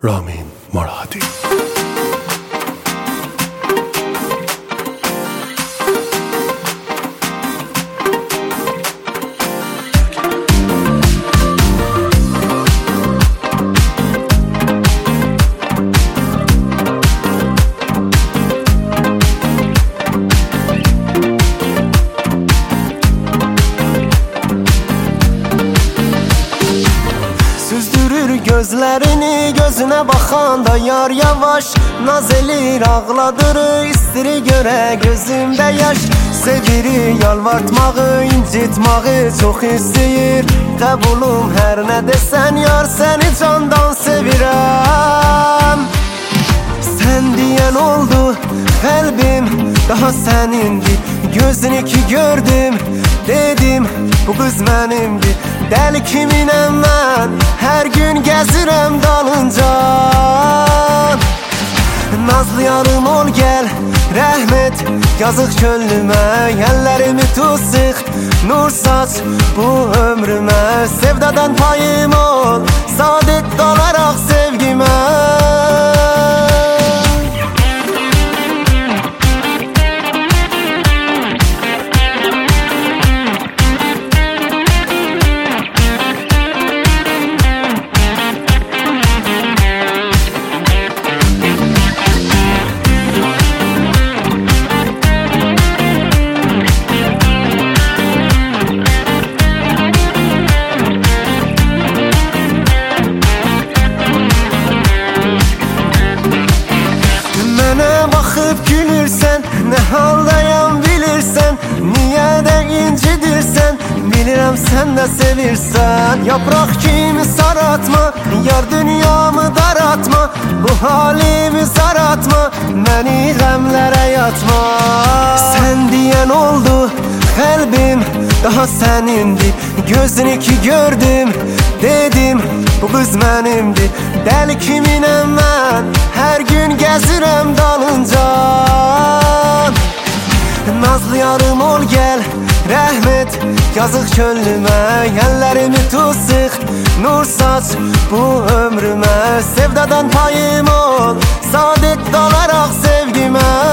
رامین مرادی. Süzdürür gözlerini, gözüne bakanda yar yavaş naz elir, ağladırır, istiri göre gözümde yaş. Seviri yalvartmağı, incitmağı çok isteyir. Qəbulum her ne desen yar, seni candan sevirəm. Sen diyen oldu kalbim daha senindir. Gözünü ki gördüm, dedim bu kız benimdir. Deli kiminem ben, her gün gezirem dalınca. Nazlı yarım ol gel, rahmet yazık gönlüme. Ellerimi tut sık, nur saç bu ömrüme. Sevdadan payım ol, saadet dalarak sevgime. Gülürsen, ne haldayam bilirsen, niye de incidirsen, bilirəm sen de sevirsen. Yaprak kimi saratma, yar dünyamı daratma, bu halimi zaratma, beni gemlere yatma. Sen diyen oldu kalbim daha senindir. Gözünü ki gördüm, dedim bu kız benimdir. Deli kiminem ben, her gün gezirem dalınca. Nazlı yarım ol gel, rahmet yazık gönlüme. Ellerimi tut sık, nur saç bu ömrüme. Sevdadan payım ol, saadet dalarak sevgime.